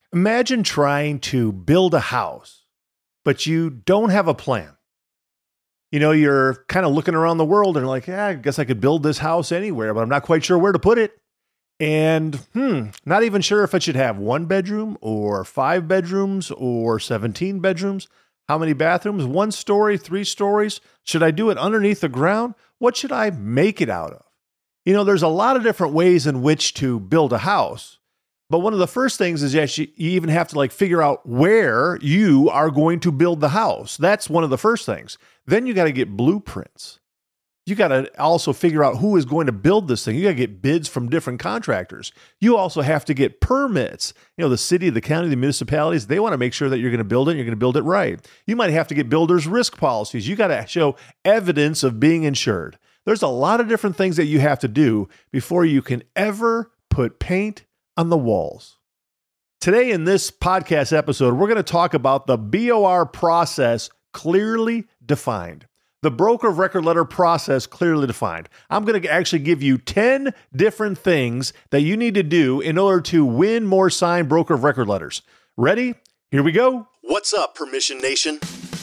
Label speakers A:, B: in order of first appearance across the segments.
A: Imagine trying to build a house, but you don't have a plan. You're kind of looking around the world and like, I guess I could build this house anywhere, but I'm not quite sure where to put it. And not even sure if it should have 1 bedroom or 5 bedrooms or 17 bedrooms. How many bathrooms? 1 story, 3 stories? Should I do it underneath the ground? What should I make it out of? There's a lot of different ways in which to build a house. But one of the first things is you even have to figure out where you are going to build the house. That's one of the first things. Then you got to get blueprints. You got to also figure out who is going to build this thing. You got to get bids from different contractors. You also have to get permits. The city, the county, the municipalities, they want to make sure that you're going to build it and you're going to build it right. You might have to get builders' risk policies. You got to show evidence of being insured. There's a lot of different things that you have to do before you can ever put paint on the walls. Today in this podcast episode, we're going to talk about the BOR process clearly defined. The broker of record letter process clearly defined. I'm going to actually give you 10 different things that you need to do in order to win more signed broker of record letters. Ready? Here we go.
B: What's up, Permission Nation?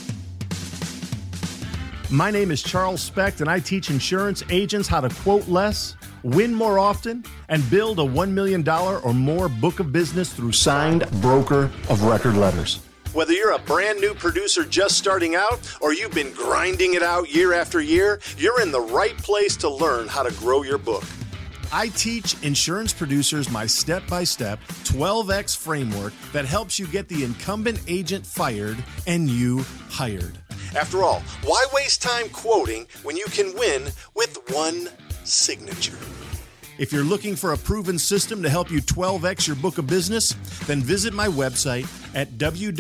A: My name is Charles Specht, and I teach insurance agents how to quote less, win more often, and build a $1 million or more book of business through signed broker of record letters.
B: Whether you're a brand new producer just starting out or you've been grinding it out year after year, you're in the right place to learn how to grow your book.
A: I teach insurance producers my step-by-step 12X framework that helps you get the incumbent agent fired and you hired.
B: After all, why waste time quoting when you can win with one signature?
A: If you're looking for a proven system to help you 12X your book of business, then visit my website at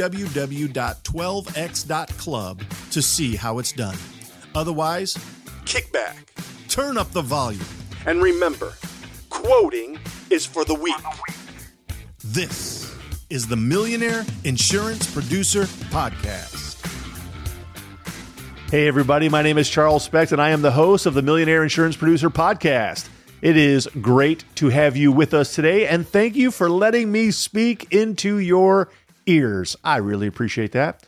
A: www.12x.club to see how it's done. Otherwise,
B: kick back,
A: turn up the volume,
B: and remember, quoting is for the weak.
A: This is the Millionaire Insurance Producer Podcast. Hey everybody, my name is Charles Specht, and I am the host of the Millionaire Insurance Producer Podcast. It is great to have you with us today, and thank you for letting me speak into your ears. I really appreciate that.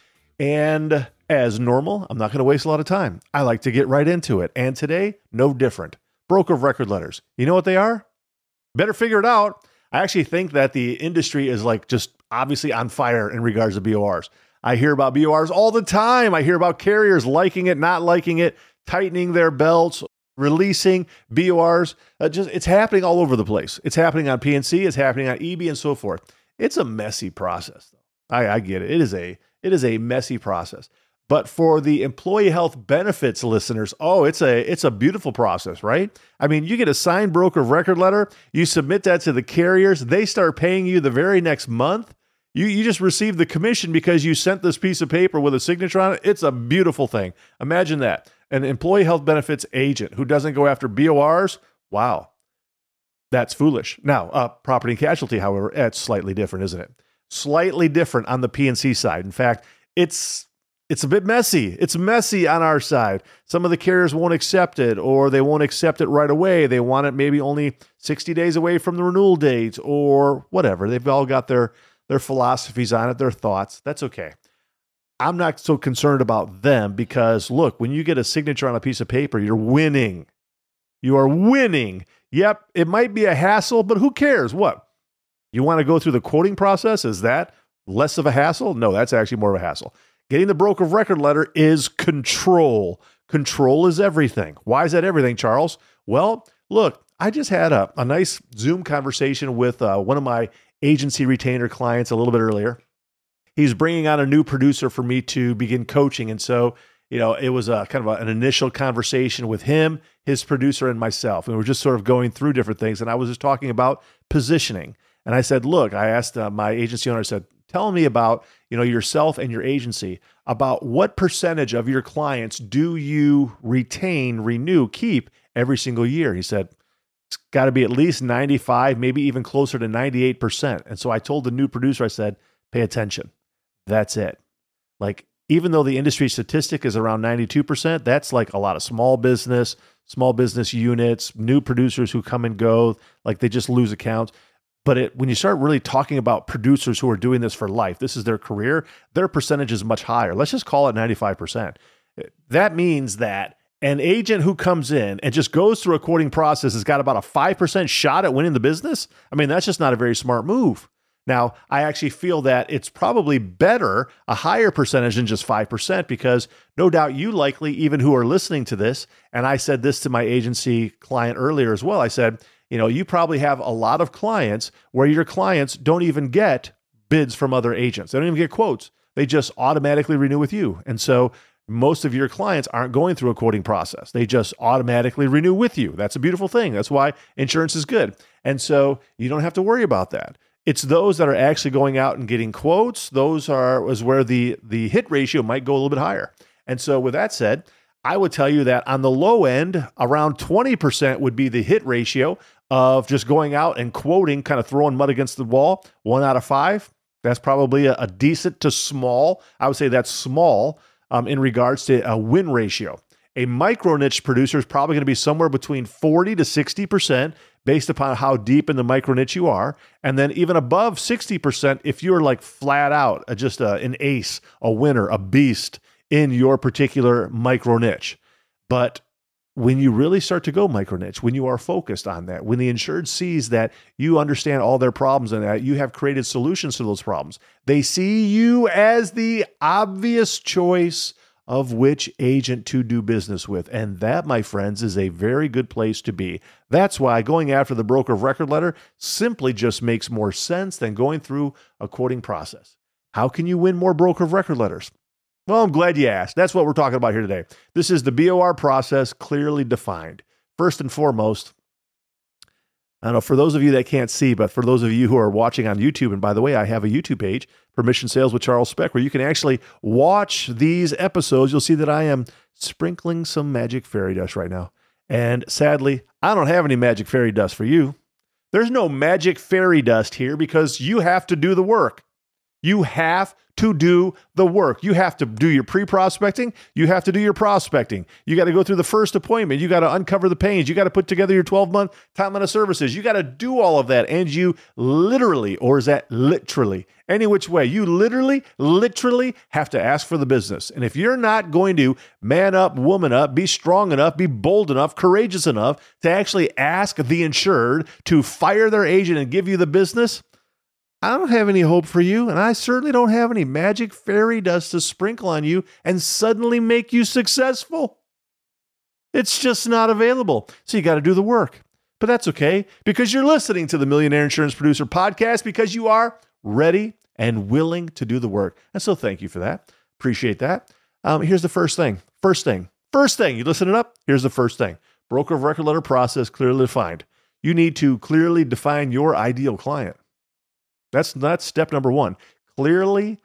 A: And as normal, I'm not going to waste a lot of time. I like to get right into it. And today, no different. Broker of record letters. You know what they are? Better figure it out. I actually think that the industry is just obviously on fire in regards to BORs. I hear about BORs all the time. I hear about carriers liking it, not liking it, tightening their belts, releasing BORs. It's happening all over the place. It's happening on PNC. It's happening on EB and so forth. It's a messy process, though. I get it. It is a messy process. But for the employee health benefits listeners, it's a beautiful process, right? I mean, you get a signed broker of record letter. You submit that to the carriers. They start paying you the very next month. You just received the commission because you sent this piece of paper with a signature on it. It's a beautiful thing. Imagine that. An employee health benefits agent who doesn't go after BORs, wow, that's foolish. Now, property and casualty, however, it's slightly different, isn't it? Slightly different on the PNC side. In fact, it's a bit messy. It's messy on our side. Some of the carriers won't accept it, or they won't accept it right away. They want it maybe only 60 days away from the renewal date or whatever. They've all got their philosophies on it, their thoughts. That's okay. I'm not so concerned about them because, look, when you get a signature on a piece of paper, you're winning. You are winning. Yep, it might be a hassle, but who cares? What? You want to go through the quoting process? Is that less of a hassle? No, that's actually more of a hassle. Getting the broker of record letter is control. Control is everything. Why is that everything, Charles? Well, look, I just had a nice Zoom conversation with one of my agency retainer clients a little bit earlier. He's bringing on a new producer for me to begin coaching. And so, it was a kind of an initial conversation with him, his producer, and myself. And we were just sort of going through different things. And I was just talking about positioning. And I said, look, I asked my agency owner, I said, tell me about, yourself and your agency, about what percentage of your clients do you retain, renew, keep every single year? He said, it's got to be at least 95, maybe even closer to 98%. And so I told the new producer, I said, pay attention. That's it. Even though the industry statistic is around 92%, that's a lot of small business units, new producers who come and go, they just lose accounts. But when you start really talking about producers who are doing this for life, this is their career, their percentage is much higher. Let's just call it 95%. That means that an agent who comes in and just goes through a quoting process has got about a 5% shot at winning the business. I mean, that's just not a very smart move. Now, I actually feel that it's probably better, a higher percentage than just 5%, because no doubt you likely, even who are listening to this, and I said this to my agency client earlier as well, I said, you probably have a lot of clients where your clients don't even get bids from other agents. They don't even get quotes. They just automatically renew with you. And so most of your clients aren't going through a quoting process. They just automatically renew with you. That's a beautiful thing. That's why insurance is good. And so you don't have to worry about that. It's those that are actually going out and getting quotes. Those is where the hit ratio might go a little bit higher. And so with that said, I would tell you that on the low end, around 20% would be the hit ratio of just going out and quoting, kind of throwing mud against the wall. 1 out of 5, that's probably a decent to small. I would say that's small in regards to a win ratio. A micro niche producer is probably going to be somewhere between 40 to 60% based upon how deep in the micro niche you are. And then even above 60% if you're like flat out, just an ace, a winner, a beast in your particular micro niche. But when you really start to go micro niche, when you are focused on that, when the insured sees that you understand all their problems and that you have created solutions to those problems, they see you as the obvious choice of which agent to do business with. And that, my friends, is a very good place to be. That's why going after the broker of record letter simply just makes more sense than going through a quoting process. How can you win more broker of record letters? Well, I'm glad you asked. That's what we're talking about here today. This is the BOR process clearly defined. First and foremost, I don't know, for those of you that can't see, but for those of you who are watching on YouTube, and by the way, I have a YouTube page, Permission Sales with Charles Speck, where you can actually watch these episodes. You'll see that I am sprinkling some magic fairy dust right now. And sadly, I don't have any magic fairy dust for you. There's no magic fairy dust here because you have to do the work. You have to do the work. You have to do your pre-prospecting. You have to do your prospecting. You got to go through the first appointment. You got to uncover the pains. You got to put together your 12-month timeline of services. You got to do all of that. And you literally, or is that literally, any which way, you literally have to ask for the business. And if you're not going to man up, woman up, be strong enough, be bold enough, courageous enough to actually ask the insured to fire their agent and give you the business, I don't have any hope for you, and I certainly don't have any magic fairy dust to sprinkle on you and suddenly make you successful. It's just not available. So you got to do the work. But that's okay, because you're listening to the Millionaire Insurance Producer Podcast because you are ready and willing to do the work. And so thank you for that. Appreciate that. Here's the first thing. First thing. You listening up? Here's the first thing. Broker of record letter process clearly defined. You need to clearly define your ideal client. That's step number one. Clearly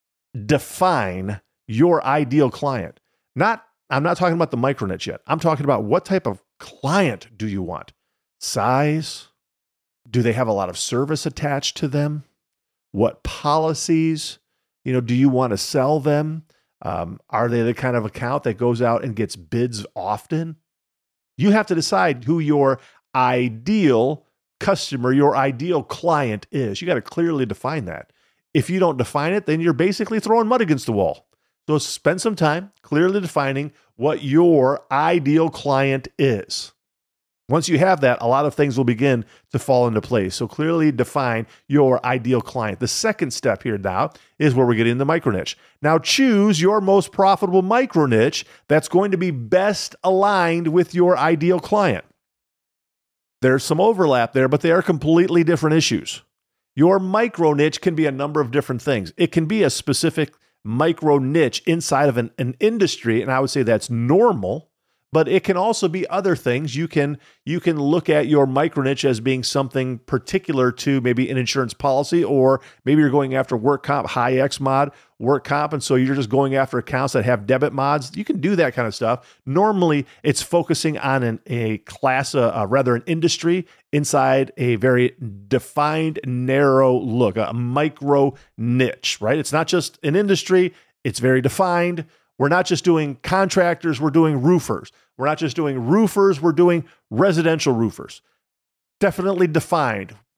A: define your ideal client. I'm not talking about the micro niche yet. I'm talking about what type of client do you want? Size? Do they have a lot of service attached to them? What policies, do you want to sell them? Are they the kind of account that goes out and gets bids often? You have to decide who your ideal customer, your ideal client is. You got to clearly define that. If you don't define it, then you're basically throwing mud against the wall. So spend some time clearly defining what your ideal client is. Once you have that, a lot of things will begin to fall into place. So clearly define your ideal client. The second step here now is where we're getting the micro niche. Now choose your most profitable micro niche that's going to be best aligned with your ideal client. There's some overlap there, but they are completely different issues. Your micro niche can be a number of different things. It can be a specific micro niche inside of an industry, and I would say that's normal, but it can also be other things. You can look at your micro niche as being something particular to maybe an insurance policy, or maybe you're going after work comp, high X mod work comp, and so you're just going after accounts that have debit mods. You can do that kind of stuff. Normally, it's focusing on a class, rather an industry inside a very defined, narrow look, a micro niche, right? It's not just an industry. It's very defined. We're not just doing contractors, we're doing roofers. We're not just doing roofers, we're doing residential roofers. Definitely defined.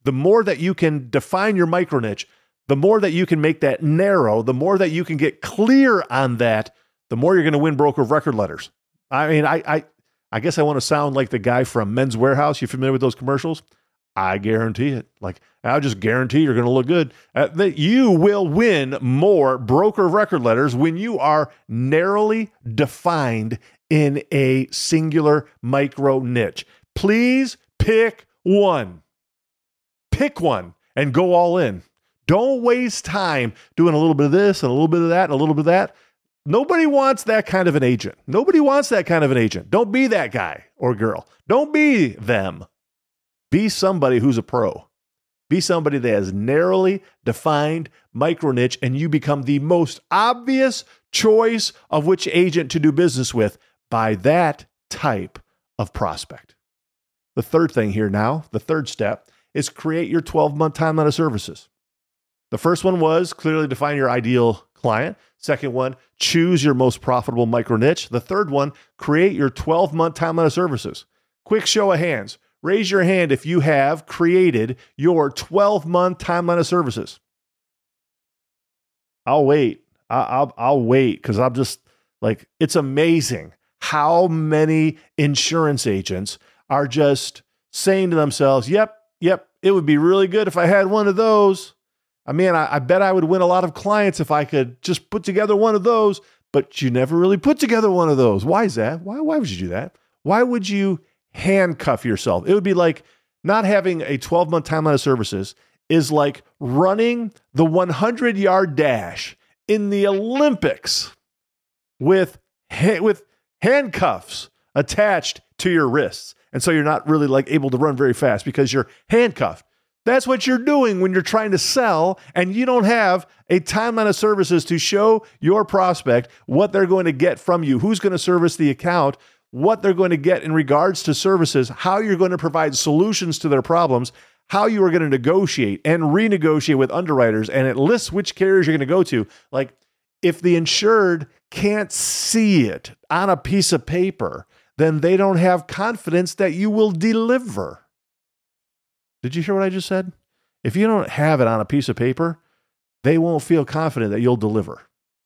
A: The more that you can define your micro niche, the more that you can make that narrow, the more that you can get clear on that, the more you're going to win broker of record letters. I mean, I guess I want to sound like the guy from Men's Warehouse. You familiar with those commercials? I guarantee it. Like, I'll just guarantee you're going to look good. That you will win more broker of record letters when you are narrowly defined in a singular micro niche. Please pick one. Pick one and go all in. Don't waste time doing a little bit of this and a little bit of that and a little bit of that. Nobody wants that kind of an agent. Nobody wants that kind of an agent. Don't be that guy or girl. Don't be them. Be somebody who's a pro. Be somebody that has narrowly defined micro niche, and you become the most obvious choice of which agent to do business with by that type of prospect. The third thing here now, the third step, is create your 12-month timeline of services. The first one was clearly define your ideal client. Second one, choose your most profitable micro niche. The third one, create your 12-month timeline of services. Quick show of hands. Raise your hand if you have created your 12-month timeline of services. I'll wait. I'll wait because I'm just like, it's amazing how many insurance agents are just saying to themselves, yep, it would be really good if I had one of those. I mean, I bet I would win a lot of clients if I could just put together one of those, but you never really put together one of those. Why is that? Why would you do that? Why would you handcuff yourself? It would be like not having a 12-month timeline of services is like running the 100-yard dash in the Olympics with handcuffs attached to your wrists. And so you're not really like able to run very fast because you're handcuffed. That's what you're doing when you're trying to sell and you don't have a timeline of services to show your prospect what they're going to get from you, who's going to service the account, what they're going to get in regards to services, how you're going to provide solutions to their problems, how you are going to negotiate and renegotiate with underwriters, and it lists which carriers you're going to go to. Like, if the insured can't see it on a piece of paper, then they don't have confidence that you will deliver. Did you hear what I just said? If you don't have it on a piece of paper, they won't feel confident that you'll deliver.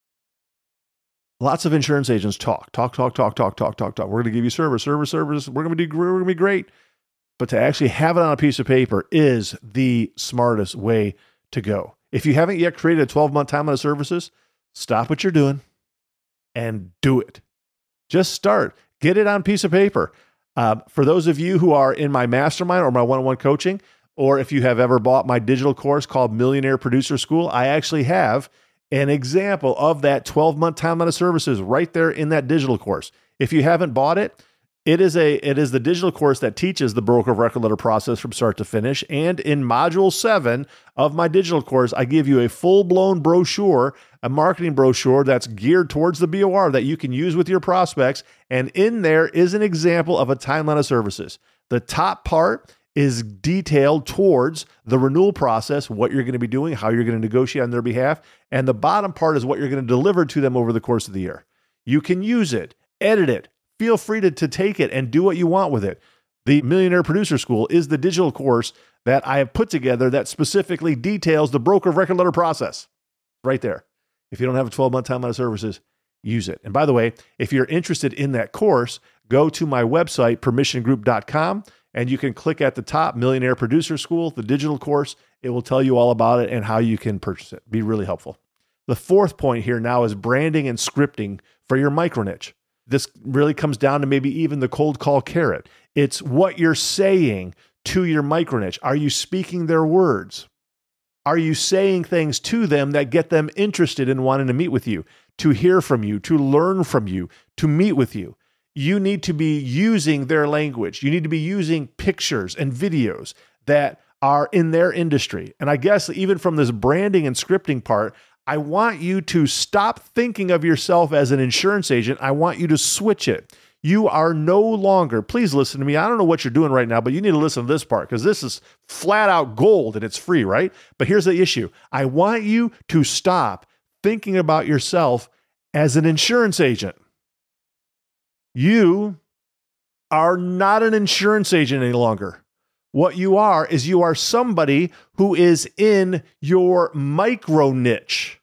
A: Lots of insurance agents talk. We're going to give you service. We're going to be great. But to actually have it on a piece of paper is the smartest way to go. If you haven't yet created a 12-month timeline of services, stop what you're doing and do it. Just start. Get it on a piece of paper. For those of you who are in my mastermind or my one-on-one coaching, or if you have ever bought my digital course called Millionaire Producer School, I actually have an example of that 12-month timeline of services right there in that digital course. If you haven't bought it, it is the digital course that teaches the broker of record letter process from start to finish. And in module 7 of my digital course, I give you a full-blown brochure, a marketing brochure that's geared towards the BOR that you can use with your prospects. And in there is an example of a timeline of services. The top part is detailed towards the renewal process, what you're going to be doing, how you're going to negotiate on their behalf. And the bottom part is what you're going to deliver to them over the course of the year. You can use it, edit it. Feel free to take it and do what you want with it. The Millionaire Producer School is the digital course that I have put together that specifically details the broker of record letter process. Right there. If you don't have a 12-month timeline of services, use it. And by the way, if you're interested in that course, go to my website, permissiongroup.com, and you can click at the top, Millionaire Producer School, the digital course. It will tell you all about it and how you can purchase it. Be really helpful. The fourth point here now is branding and scripting for your micro niche. This really comes down to maybe even the cold call carrot. It's what you're saying to your micro niche. Are you speaking their words? Are you saying things to them that get them interested in wanting to meet with you, to hear from you, to learn from you, to meet with you? You need to be using their language. You need to be using pictures and videos that are in their industry. And I guess even from this branding and scripting part, I want you to stop thinking of yourself as an insurance agent. I want you to switch it. You are no longer, please listen to me. I don't know what you're doing right now, but you need to listen to this part because this is flat out gold and it's free, right? But here's the issue. I want you to stop thinking about yourself as an insurance agent. You are not an insurance agent any longer. What you are is you are somebody who is in your micro niche,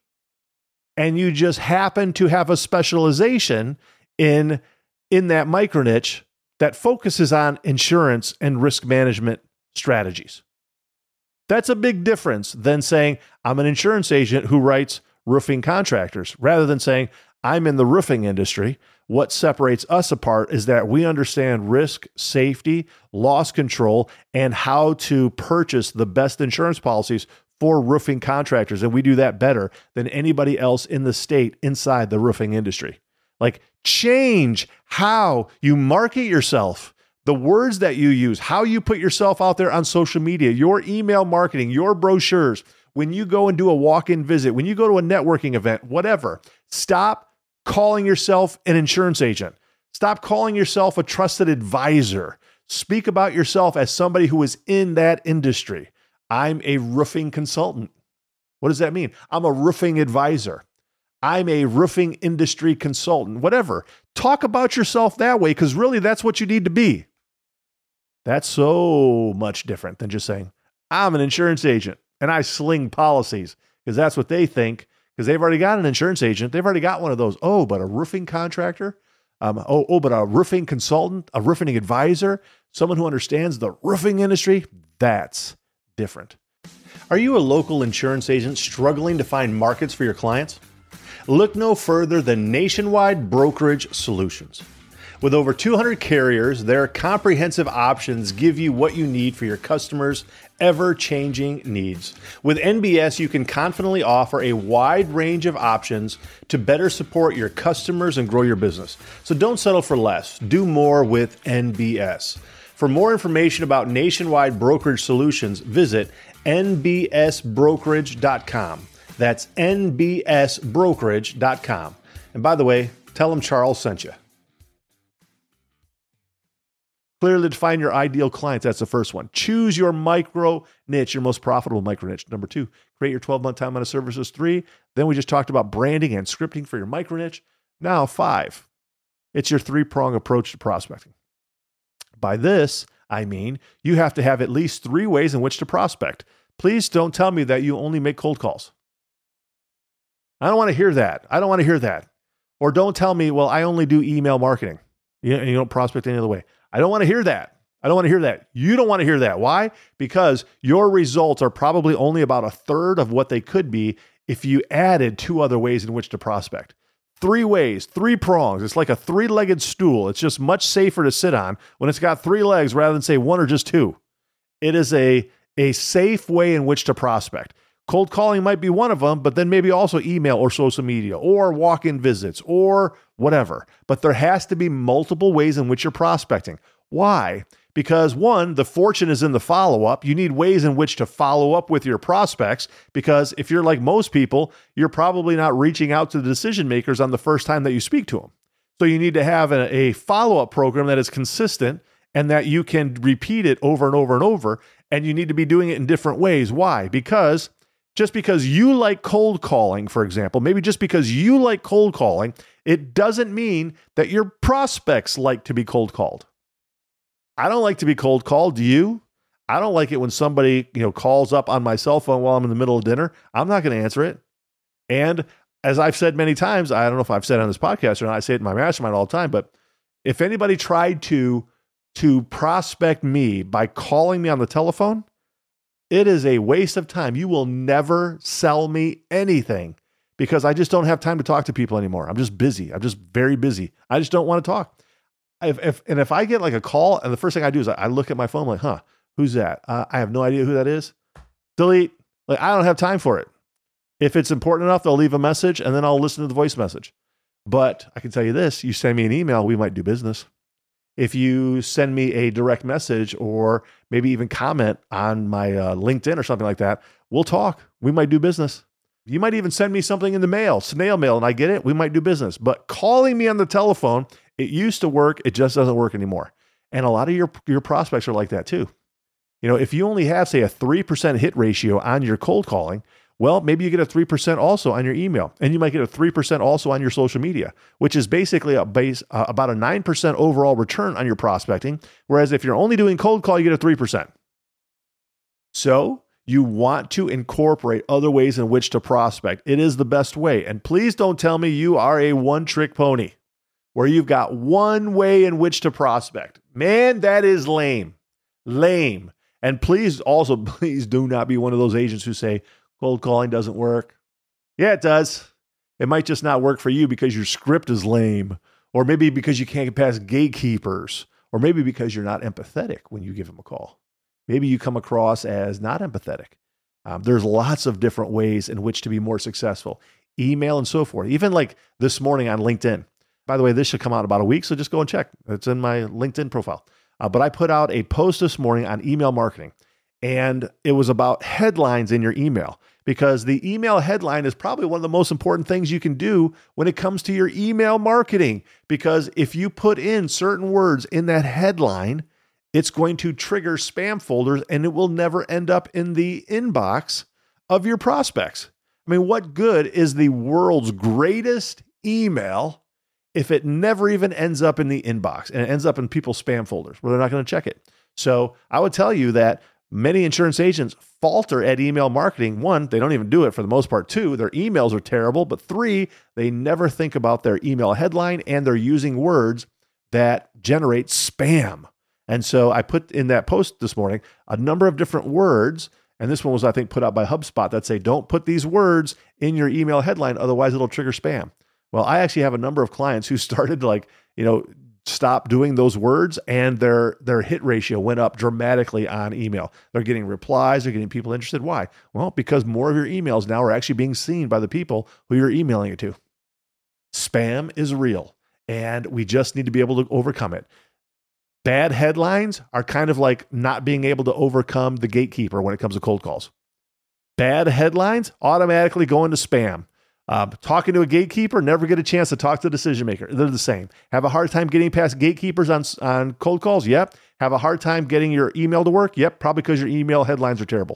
A: and you just happen to have a specialization in that micro niche that focuses on insurance and risk management strategies. That's a big difference than saying, I'm an insurance agent who writes roofing contractors, rather than saying, I'm in the roofing industry. What separates us apart is that we understand risk, safety, loss control, and how to purchase the best insurance policies for roofing contractors. And we do that better than anybody else in the state inside the roofing industry. Like, change how you market yourself, the words that you use, how you put yourself out there on social media, your email marketing, your brochures, when you go and do a walk-in visit, when you go to a networking event, whatever. Stop calling yourself an insurance agent. Stop calling yourself a trusted advisor. Speak about yourself as somebody who is in that industry. I'm a roofing consultant. What does that mean? I'm a roofing advisor. I'm a roofing industry consultant, whatever. Talk about yourself that way, because really that's what you need to be. That's so much different than just saying, I'm an insurance agent and I sling policies, because that's what they think, because they've already got an insurance agent. They've already got one of those. Oh, but a roofing contractor? But a roofing consultant, a roofing advisor, someone who understands the roofing industry? That's different. Are you a local insurance agent struggling to find markets for your clients? Look no further than Nationwide Brokerage Solutions. With over 200 carriers, their comprehensive options give you what you need for your customers' ever-changing needs. With NBS, you can confidently offer a wide range of options to better support your customers and grow your business. So don't settle for less. Do more with NBS. For more information about Nationwide Brokerage Solutions, visit nbsbrokerage.com. That's nbsbrokerage.com. And by the way, tell them Charles sent you. Clearly define your ideal clients. That's the first one. Choose your micro niche, your most profitable micro niche. Number 2, create your 12-month time out of services. 3, then we just talked about branding and scripting for your micro niche. Now 5, it's your 3-prong approach to prospecting. By this, I mean you have to have at least 3 ways in which to prospect. Please don't tell me that you only make cold calls. I don't want to hear that. I don't want to hear that. Or don't tell me, well, I only do email marketing. You don't prospect any other way. I don't want to hear that. I don't want to hear that. You don't want to hear that. Why? Because your results are probably only about a third of what they could be if you added 2 other ways in which to prospect. 3 ways, 3 prongs. It's like a 3-legged stool. It's just much safer to sit on when it's got 3 legs rather than say 1 or just 2. It is a safe way in which to prospect. Cold calling might be one of them, but then maybe also email or social media or walk-in visits or whatever. But there has to be multiple ways in which you're prospecting. Why? Because 1, the fortune is in the follow-up. You need ways in which to follow up with your prospects, because if you're like most people, you're probably not reaching out to the decision makers on the first time that you speak to them. So you need to have a follow-up program that is consistent and that you can repeat it over and over and over, and you need to be doing it in different ways. Why? Because just because you like cold calling, for example, maybe just because you like cold calling, it doesn't mean that your prospects like to be cold called. I don't like to be cold called. Do you? I don't like it when somebody, calls up on my cell phone while I'm in the middle of dinner. I'm not going to answer it. And as I've said many times, I don't know if I've said it on this podcast or not, I say it in my mastermind all the time, but if anybody tried to prospect me by calling me on the telephone, it is a waste of time. You will never sell me anything, because I just don't have time to talk to people anymore. I'm just busy. I'm just very busy. I just don't want to talk. If I get like a call and the first thing I do is I look at my phone, I'm like, who's that? I have no idea who that is. Delete. Like, I don't have time for it. If it's important enough, they'll leave a message and then I'll listen to the voice message. But I can tell you this, you send me an email, we might do business. If you send me a direct message or maybe even comment on my LinkedIn or something like that, we'll talk. We might do business. You might even send me something in the mail, snail mail, and I get it. We might do business. But calling me on the telephone, it used to work. It just doesn't work anymore. And a lot of your prospects are like that too. If you only have, say, a 3% hit ratio on your cold calling, well, maybe you get a 3% also on your email, and you might get a 3% also on your social media, which is basically about a 9% overall return on your prospecting. Whereas if you're only doing cold call, you get a 3%. So you want to incorporate other ways in which to prospect. It is the best way. And please don't tell me you are a one-trick pony where you've got one way in which to prospect. Man, that is lame. Lame. And please do not be one of those agents who say cold calling doesn't work. Yeah, it does. It might just not work for you because your script is lame, or maybe because you can't get past gatekeepers, or maybe because you're not empathetic when you give them a call. Maybe you come across as not empathetic. There's lots of different ways in which to be more successful. Email and so forth. Even like this morning on LinkedIn. By the way, this should come out in about a week, so just go and check. It's in my LinkedIn profile. But I put out a post this morning on email marketing, and it was about headlines in your email, because the email headline is probably one of the most important things you can do when it comes to your email marketing. Because if you put in certain words in that headline, it's going to trigger spam folders and it will never end up in the inbox of your prospects. I mean, what good is the world's greatest email if it never even ends up in the inbox and it ends up in people's spam folders where they're not going to check it? So I would tell you that many insurance agents falter at email marketing. One, they don't even do it for the most part. Two, their emails are terrible. But three, they never think about their email headline, and they're using words that generate spam. And so I put in that post this morning a number of different words, and this one was, I think, put out by HubSpot, that say, don't put these words in your email headline, otherwise it'll trigger spam. Well, I actually have a number of clients who started to stop doing those words, and their hit ratio went up dramatically on email. They're getting replies, they're getting people interested. Why? Well, because more of your emails now are actually being seen by the people who you're emailing it to. Spam is real, and we just need to be able to overcome it. Bad headlines are kind of like not being able to overcome the gatekeeper when it comes to cold calls. Bad headlines automatically go into spam. Talking to a gatekeeper, never get a chance to talk to the decision maker. They're the same. Have a hard time getting past gatekeepers on cold calls? Yep. Have a hard time getting your email to work? Yep. Probably because your email headlines are terrible.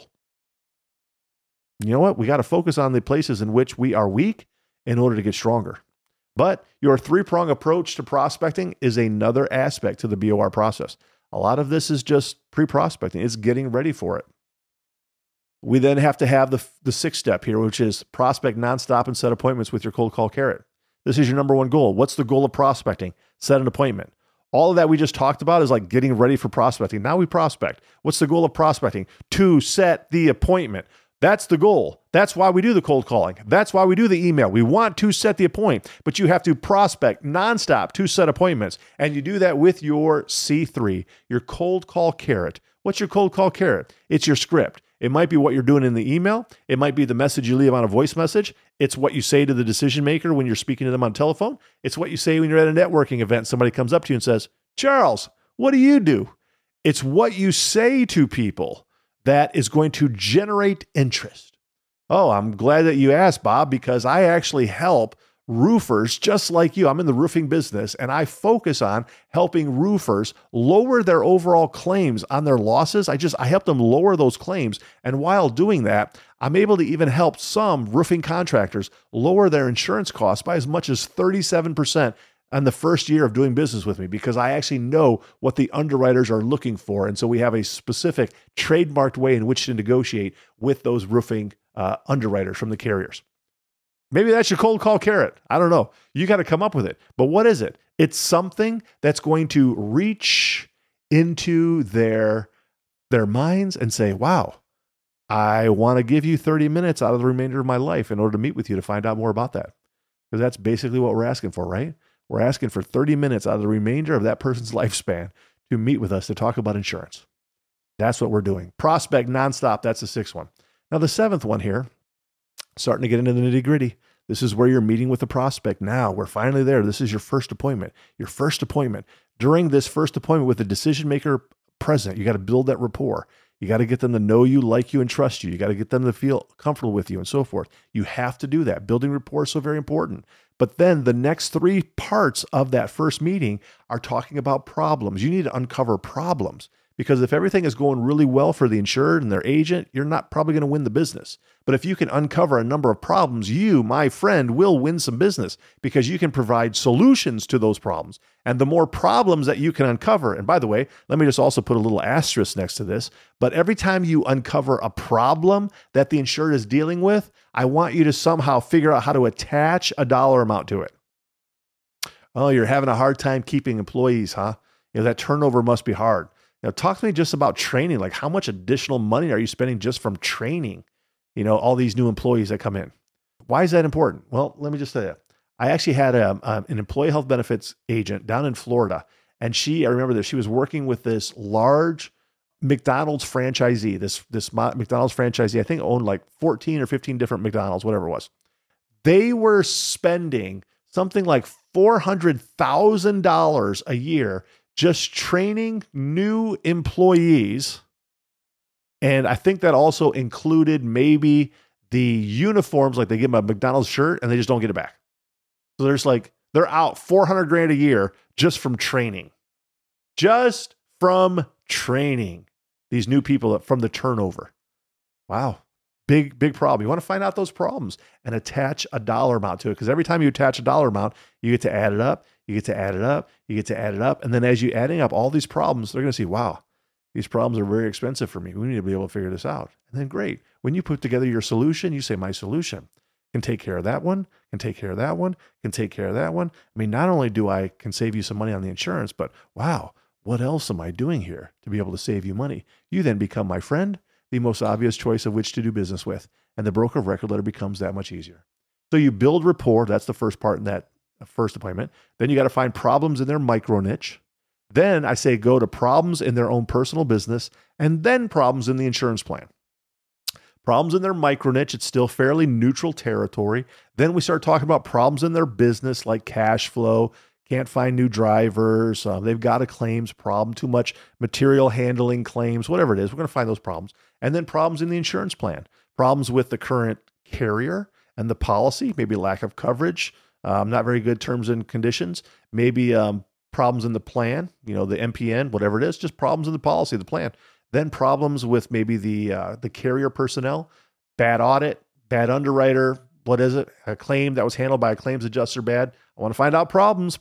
A: You know what? We got to focus on the places in which we are weak in order to get stronger. But your three-prong approach to prospecting is another aspect to the BOR process. A lot of this is just pre-prospecting. It's getting ready for it. We then have to have the sixth step here, which is prospect nonstop and set appointments with your cold call carrot. This is your number one goal. What's the goal of prospecting? Set an appointment. All of that we just talked about is like getting ready for prospecting. Now we prospect. What's the goal of prospecting? To set the appointment. That's the goal. That's why we do the cold calling. That's why we do the email. We want to set the appointment, but you have to prospect nonstop to set appointments. And you do that with your C3, your cold call carrot. What's your cold call carrot? It's your script. It might be what you're doing in the email. It might be the message you leave on a voice message. It's what you say to the decision maker when you're speaking to them on telephone. It's what you say when you're at a networking event. Somebody comes up to you and says, Charles, what do you do? It's what you say to people that is going to generate interest. Oh, I'm glad that you asked, Bob, because I actually help roofers just like you. I'm in the roofing business, and I focus on helping roofers lower their overall claims on their losses. I help them lower those claims. And while doing that, I'm able to even help some roofing contractors lower their insurance costs by as much as 37% on the first year of doing business with me, because I actually know what the underwriters are looking for. And so we have a specific trademarked way in which to negotiate with those roofing underwriters from the carriers. Maybe that's your cold call carrot. I don't know. You got to come up with it. But what is it? It's something that's going to reach into their minds and say, wow, I want to give you 30 minutes out of the remainder of my life in order to meet with you to find out more about that. Because that's basically what we're asking for, right? We're asking for 30 minutes out of the remainder of that person's lifespan to meet with us to talk about insurance. That's what we're doing. Prospect nonstop. That's the sixth one. Now, the seventh one here, starting to get into the nitty-gritty. This is where you're meeting with the prospect. Now we're finally there. This is your first appointment. Your first appointment. During this first appointment with the decision maker present, you got to build that rapport. You got to get them to know you, like you, and trust you. You got to get them to feel comfortable with you and so forth. You have to do that. Building rapport is so very important. But then the next three parts of that first meeting are talking about problems. You need to uncover problems, Because if everything is going really well for the insured and their agent, you're not probably going to win the business. But if you can uncover a number of problems, you, my friend, will win some business because you can provide solutions to those problems. And the more problems that you can uncover, and by the way, let me just also put a little asterisk next to this, but every time you uncover a problem that the insured is dealing with, I want you to somehow figure out how to attach a dollar amount to it. Oh, you're having a hard time keeping employees, huh? That turnover must be hard. Talk to me just about training. Like, how much additional money are you spending just from training, all these new employees that come in? Why is that important? Well, let me just tell you. I actually had an employee health benefits agent down in Florida, and I remember this. She was working with this large McDonald's franchisee. This McDonald's franchisee, I think, owned like 14 or 15 different McDonald's, whatever it was. They were spending something like $400,000 a year just training new employees. And I think that also included maybe the uniforms, like they give them a McDonald's shirt and they just don't get it back. So they're out $400,000 a year just from training. Just from training these new people from the turnover. Wow. Big problem. You want to find out those problems and attach a dollar amount to it. Because every time you attach a dollar amount, you get to add it up. You get to add it up. You get to add it up. And then as you're adding up all these problems, they're going to see, wow, these problems are very expensive for me. We need to be able to figure this out. And then great. When you put together your solution, you say, my solution can take care of that one, can take care of that one, can take care of that one. I mean, not only can save you some money on the insurance, but wow, what else am I doing here to be able to save you money? You then become my friend, the most obvious choice of which to do business with. And the broker of record letter becomes that much easier. So you build rapport. That's the first part in that first appointment. Then you got to find problems in their micro niche. Then I say go to problems in their own personal business, and then problems in the insurance plan. Problems in their micro niche, it's still fairly neutral territory. Then we start talking about problems in their business like cash flow, can't find new drivers, they've got a claims problem, too much material handling claims, whatever it is, we're going to find those problems. And then problems in the insurance plan, problems with the current carrier and the policy, maybe lack of coverage, not very good terms and conditions, maybe problems in the plan, the MPN, whatever it is, just problems in the policy, the plan. Then problems with maybe the carrier personnel, bad audit, bad underwriter, what is it? A claim that was handled by a claims adjuster bad. I want to find out problems.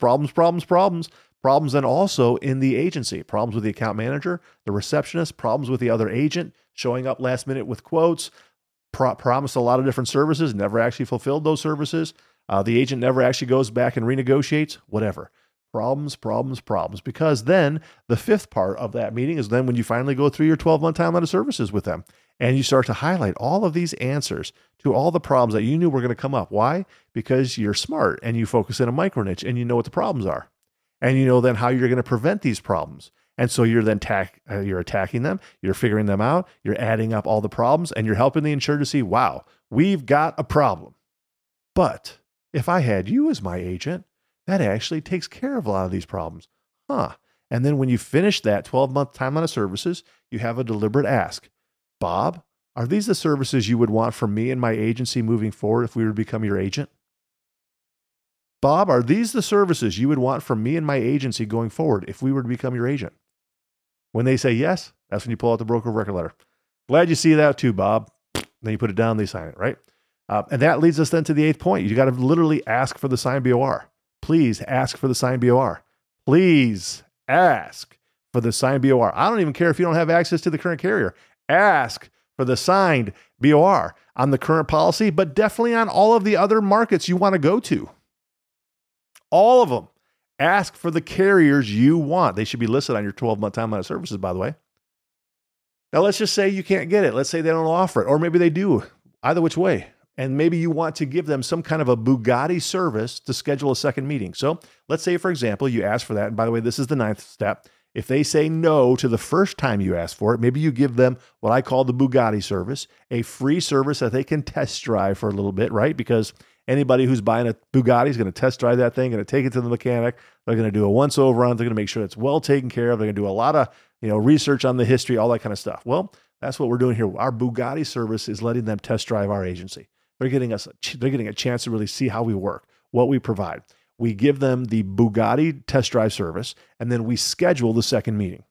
A: Problems then also in the agency, problems with the account manager, the receptionist, problems with the other agent, showing up last minute with quotes, promised a lot of different services, never actually fulfilled those services. The agent never actually goes back and renegotiates, whatever. Problems. Because then the fifth part of that meeting is then when you finally go through your 12-month timeline of services with them and you start to highlight all of these answers to all the problems that you knew were going to come up. Why? Because you're smart and you focus in a micro niche and you know what the problems are. And you know then how you're going to prevent these problems. And so you're then you're attacking them, you're figuring them out, you're adding up all the problems, and you're helping the insured to see, wow, we've got a problem. But if I had you as my agent, that actually takes care of a lot of these problems. And then when you finish that 12-month timeline of services, you have a deliberate ask. Bob, are these the services you would want from me and my agency moving forward if we were to become your agent? Bob, are these the services you would want from me and my agency going forward if we were to become your agent? When they say yes, that's when you pull out the broker of record letter. Glad you see that too, Bob. Then you put it down, they sign it, right? And that leads us then to the eighth point. You got to literally ask for the signed BOR. Please ask for the signed BOR. Please ask for the signed BOR. I don't even care if you don't have access to the current carrier. Ask for the signed BOR on the current policy, but definitely on all of the other markets you want to go to. All of them. Ask for the carriers you want. They should be listed on your 12-month timeline of services, by the way. Now, let's just say you can't get it. Let's say they don't offer it, or maybe they do, either which way. And maybe you want to give them some kind of a Bugatti service to schedule a second meeting. So let's say, for example, you ask for that. And by the way, this is the 9th step. If they say no to the first time you ask for it, maybe you give them what I call the Bugatti service, a free service that they can test drive for a little bit, right? Because anybody who's buying a Bugatti is going to test drive that thing, going to take it to the mechanic. They're going to do a once over on it. They're going to make sure it's well taken care of. They're going to do a lot of research on the history, all that kind of stuff. Well, that's what we're doing here. Our Bugatti service is letting them test drive our agency. They're getting a chance to really see how we work, what we provide. We give them the Bugatti test drive service, and then we schedule the second meeting.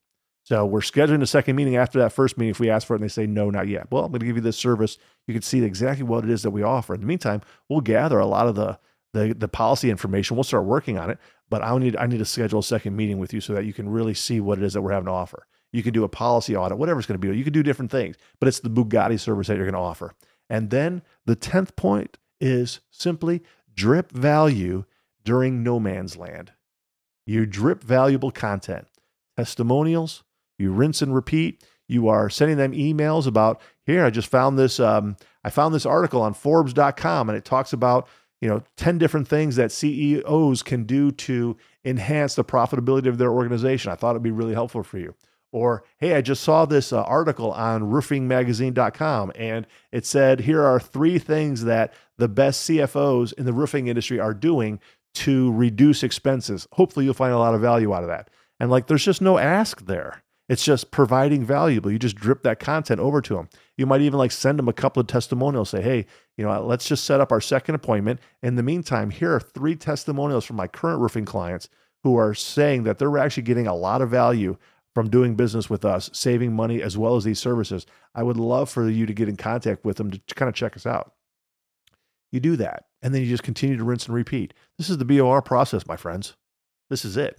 A: So we're scheduling a second meeting after that first meeting if we ask for it and they say, no, not yet. Well, I'm going to give you this service. You can see exactly what it is that we offer. In the meantime, we'll gather a lot of the policy information. We'll start working on it, but I need to schedule a second meeting with you so that you can really see what it is that we're having to offer. You can do a policy audit, whatever it's going to be. You can do different things, but it's the Bugatti service that you're going to offer. And then the 10th point is simply drip value during no man's land. You drip valuable content, testimonials, you rinse and repeat. You are sending them emails about, here, I just found this, I found this article on Forbes.com, and it talks about, 10 different things that CEOs can do to enhance the profitability of their organization. I thought it'd be really helpful for you. Or, hey, I just saw this article on roofingmagazine.com, and it said, here are 3 things that the best CFOs in the roofing industry are doing to reduce expenses. Hopefully you'll find a lot of value out of that. And there's just no ask there. It's just providing valuable. You just drip that content over to them. You might even send them a couple of testimonials. Say, hey, let's just set up our second appointment. In the meantime, here are 3 testimonials from my current roofing clients who are saying that they're actually getting a lot of value from doing business with us, saving money as well as these services. I would love for you to get in contact with them to kind of check us out. You do that, and then you just continue to rinse and repeat. This is the BOR process, my friends. This is it.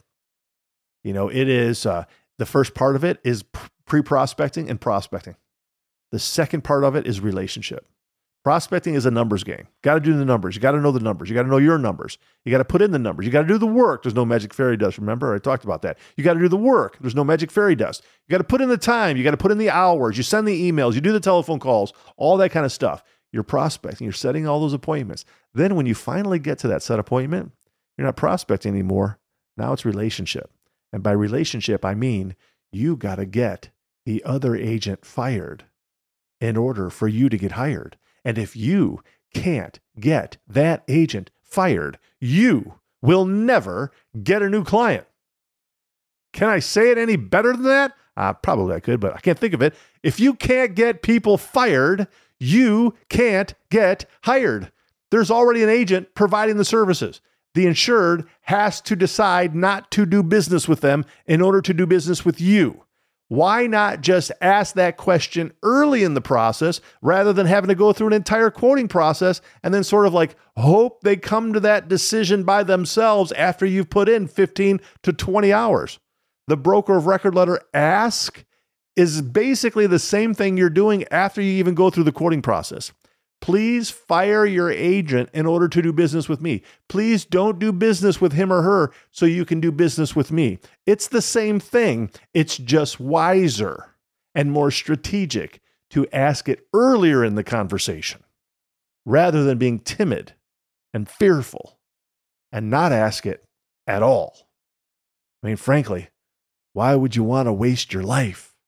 A: It is... The first part of it is pre-prospecting and prospecting. The second part of it is relationship. Prospecting is a numbers game. Got to do the numbers. You got to know the numbers. You got to know your numbers. You got to put in the numbers. You got to do the work. There's no magic fairy dust. Remember, I talked about that. You got to do the work. There's no magic fairy dust. You got to put in the time. You got to put in the hours. You send the emails. You do the telephone calls, all that kind of stuff. You're prospecting. You're setting all those appointments. Then when you finally get to that set appointment, you're not prospecting anymore. Now it's relationship. And by relationship, I mean you got to get the other agent fired in order for you to get hired. And if you can't get that agent fired, you will never get a new client. Can I say it any better than that? Probably I could, but I can't think of it. If you can't get people fired, you can't get hired. There's already an agent providing the services. The insured has to decide not to do business with them in order to do business with you. Why not just ask that question early in the process rather than having to go through an entire quoting process and then sort of hope they come to that decision by themselves after you've put in 15 to 20 hours? The broker of record letter ask is basically the same thing you're doing after you even go through the quoting process. Please fire your agent in order to do business with me. Please don't do business with him or her so you can do business with me. It's the same thing. It's just wiser and more strategic to ask it earlier in the conversation rather than being timid and fearful and not ask it at all. I mean, frankly, why would you want to waste your life?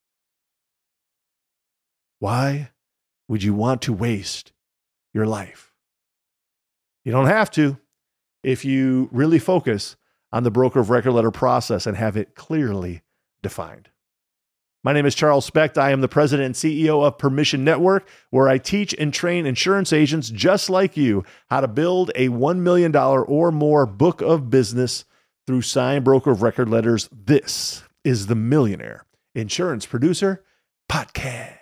A: Why would you want to waste your life? You don't have to if you really focus on the broker of record letter process and have it clearly defined. My name is Charles Specht. I am the president and CEO of Permission Network, where I teach and train insurance agents just like you how to build a $1 million or more book of business through signed broker of record letters. This is the Millionaire Insurance Producer Podcast.